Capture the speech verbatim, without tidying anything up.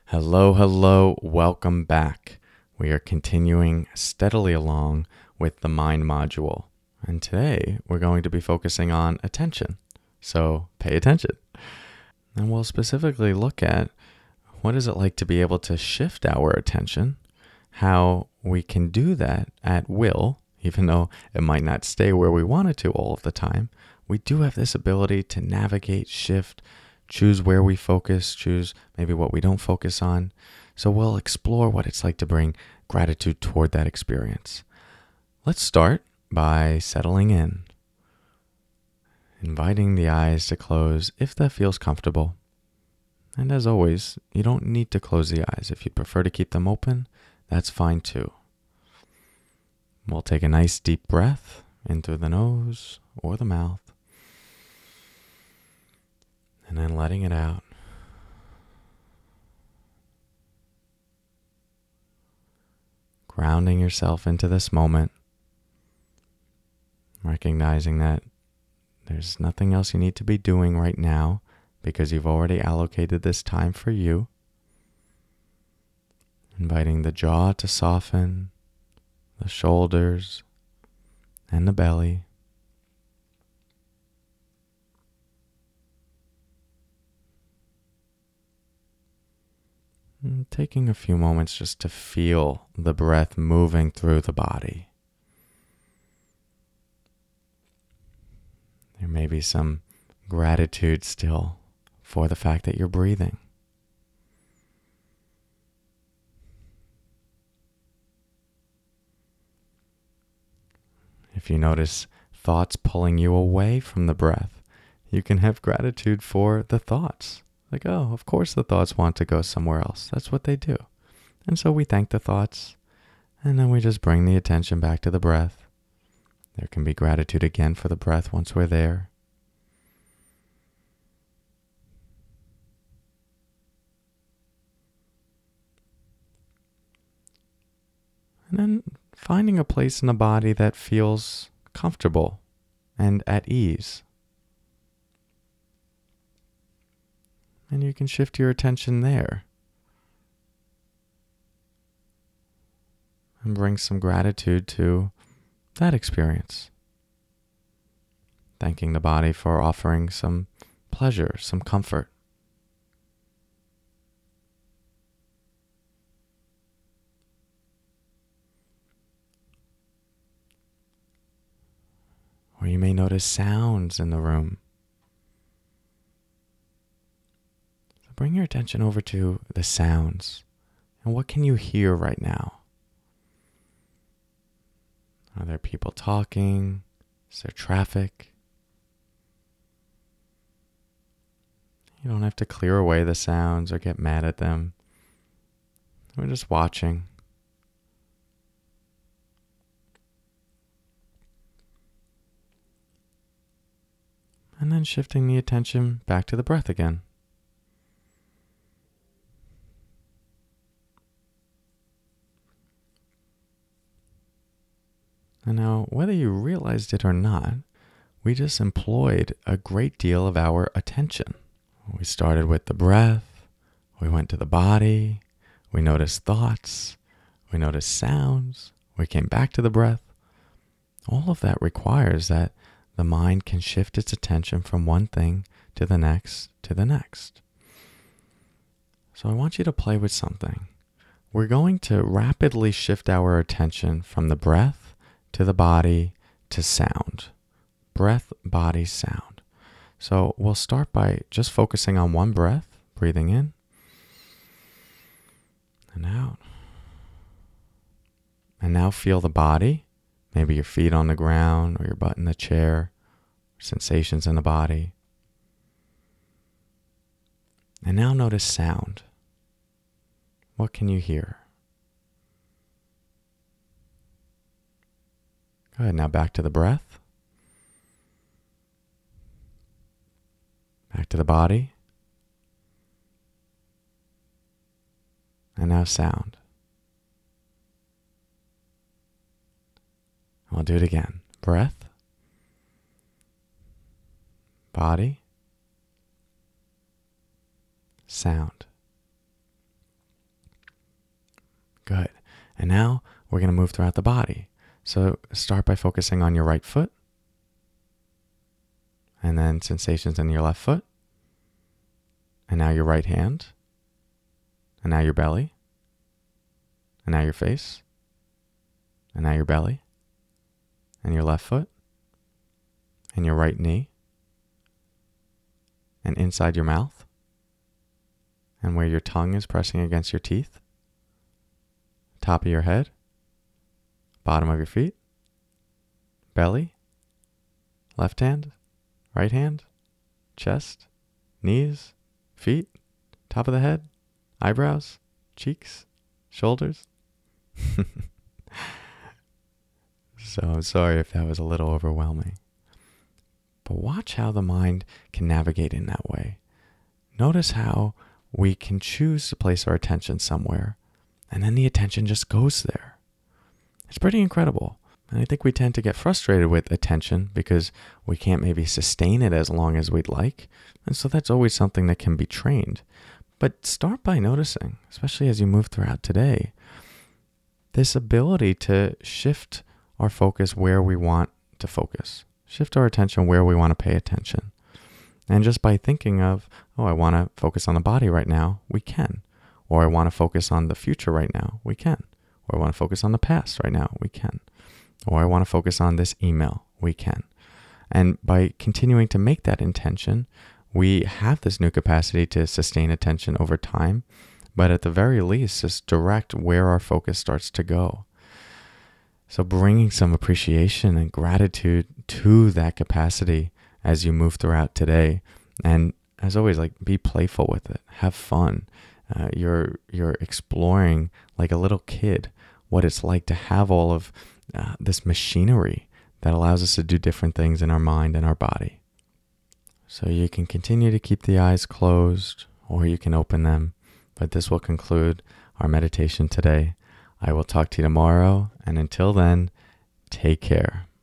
Hello, hello, welcome back. We are continuing steadily along with the mind module. And today we're going to be focusing on attention. So pay attention. And we'll specifically look at what is it like to be able to shift our attention, how we can do that at will, even though it might not stay where we want it to all of the time. We do have this ability to navigate, shift, choose where we focus, choose maybe what we don't focus on. So we'll explore what it's like to bring gratitude toward that experience. Let's start by settling in, inviting the eyes to close if that feels comfortable. And as always, you don't need to close the eyes. If you'd prefer to keep them open, that's fine too. We'll take a nice deep breath in through the nose or the mouth, and then letting it out. Grounding yourself into this moment, recognizing that there's nothing else you need to be doing right now because you've already allocated this time for you. Inviting the jaw to soften, the shoulders, and the belly. And taking a few moments just to feel the breath moving through the body. There may be some gratitude still for the fact that you're breathing. If you notice thoughts pulling you away from the breath, you can have gratitude for the thoughts. Like, oh, of course the thoughts want to go somewhere else. That's what they do. And so we thank the thoughts, and then we just bring the attention back to the breath. There can be gratitude again for the breath once we're there. And then finding a place in the body that feels comfortable and at ease. And you can shift your attention there and bring some gratitude to that experience. Thanking the body for offering some pleasure, some comfort. Or you may notice sounds in the room. So bring your attention over to the sounds. And what can you hear right now? Are there people talking? Is there traffic? You don't have to clear away the sounds or get mad at them. We're just watching. And then shifting the attention back to the breath again. And now, whether you realized it or not, we just employed a great deal of our attention. We started with the breath, we went to the body, we noticed thoughts, we noticed sounds, we came back to the breath. All of that requires that the mind can shift its attention from one thing to the next to the next. So I want you to play with something. We're going to rapidly shift our attention from the breath to the body to sound. Breath, body, sound. So we'll start by just focusing on one breath, breathing in and out. And now feel the body, maybe your feet on the ground or your butt in the chair, sensations in the body. And now notice sound. What can you hear? Go ahead, now back to the breath. Back to the body. And now sound. I'll do it again. Breath. Body. Sound. Good. And now we're going to move throughout the body. So start by focusing on your right foot, and then sensations in your left foot, and now your right hand, and now your belly, and now your face, and now your belly, and your left foot, and your right knee, and inside your mouth, and where your tongue is pressing against your teeth, top of your head, bottom of your feet, belly, left hand, right hand, chest, knees, feet, top of the head, eyebrows, cheeks, shoulders. So I'm sorry if that was a little overwhelming. But watch how the mind can navigate in that way. Notice how we can choose to place our attention somewhere, and then the attention just goes there. It's pretty incredible. And I think we tend to get frustrated with attention because we can't maybe sustain it as long as we'd like. And so that's always something that can be trained. But start by noticing, especially as you move throughout today, this ability to shift our focus where we want to focus. Shift our attention where we want to pay attention. And just by thinking of, oh, I want to focus on the body right now, we can. Or I want to focus on the future right now, we can. Or I want to focus on the past right now, we can. Or I want to focus on this email, we can. And by continuing to make that intention, we have this new capacity to sustain attention over time, but at the very least, just direct where our focus starts to go. So bringing some appreciation and gratitude to that capacity as you move throughout today. And as always, like, be playful with it. Have fun. Uh, you're you're exploring like a little kid what it's like to have all of uh, this machinery that allows us to do different things in our mind and our body. So you can continue to keep the eyes closed, or you can open them. But this will conclude our meditation today. I will talk to you tomorrow, and until then, take care.